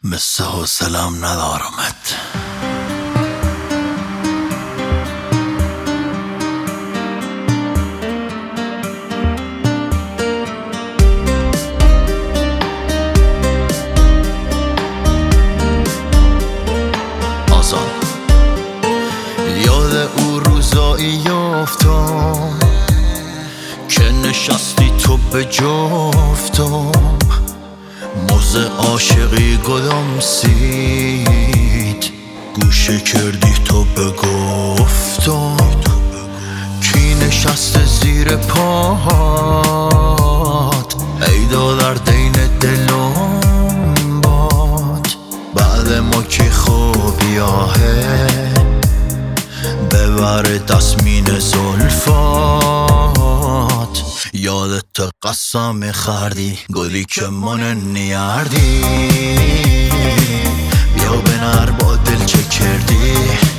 مثل حوصله‌ام ندارمت. یاد او روزایی افتم که نشستی تو به جفتم، موزه عاشقی گلم سید، گوشه کردی تو به گفتم. کی نشسته زیر پات ای در دین دلم باد، بعد ما کی خوبیاهه ببره تصمین زلفات. یادت قسم میخوردی گلی که من نیاردی، بیا بنر با دل چه کردی،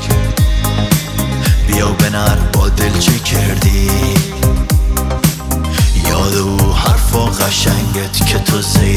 بیا بنر با دل چه کردی. یاد او حرفا قشنگت که تو زیر